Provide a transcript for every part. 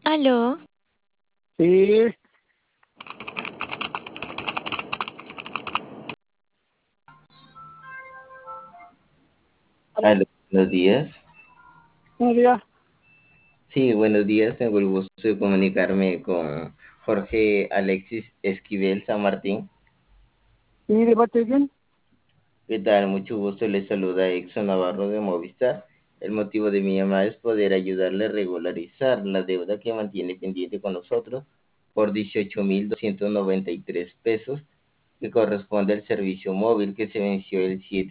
Aló, Sí, Aló, buenos días. buenos días. Sí, buenos días. Tengo el gusto de comunicarme con Jorge Alexis Esquivel San Martín. ¿Y de parte de quién? ¿Qué tal? Mucho gusto. Les saluda Exxon Navarro de Movistar. El motivo de mi llamada es poder ayudarle a regularizar la deuda que mantiene pendiente con nosotros por 18.293 pesos, que corresponde al servicio móvil que se venció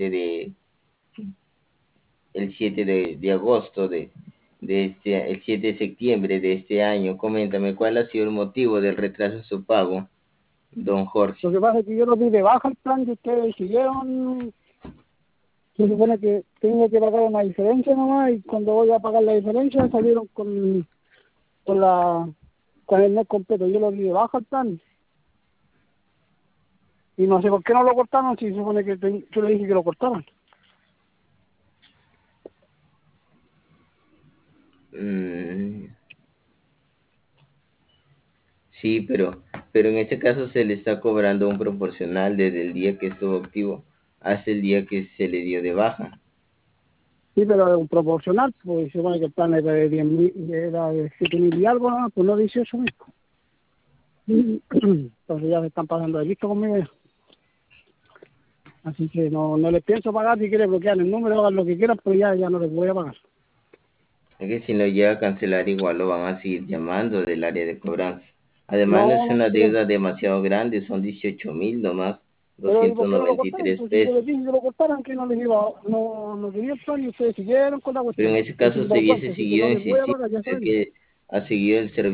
el 7 de agosto el 7 de septiembre de este año. Coméntame, ¿cuál ha sido el motivo del retraso en su pago, don Lo Jorge? que pasa es que yo lo di de baja el plan que ustedes siguieron. Se supone que tengo que pagar una diferencia nomás y cuando voy a pagar la diferencia salieron con la con el mes completo. Yo lo di de baja el plan y no sé por qué no lo cortaron si se supone que yo le dije que lo cortaran. Mm, sí, pero en ese caso se le está cobrando un proporcional desde el día que estuvo activo hasta el día que se le dio de baja. Sí, pero es un proporcional, pues se supone que el plan era de 10.000, era de 7.000 y algo, ¿no? Pues no 18.000. Entonces ya se están pasando de listo conmigo. Así que no les pienso pagar. Si quieren bloquear el número, hagan lo que quieran, pero ya no les voy a pagar. Es que si no llega a cancelar, igual lo van a seguir llamando del área de cobranza. Además, no No, es no, una pero, deuda demasiado grande, son 18.000 nomás, pero ¿y por doscientos qué no lo noventa y cortaron? tres Pues si yo les pesos. dije que lo cortaran, que no les iba, no quería el plan y ustedes siguieron con la Pero en cuestión. ese Yo caso sin se hubiese vergüenza, así que seguido no les voy a insistiendo, pagar, ya ya saben. que ha seguido el servicio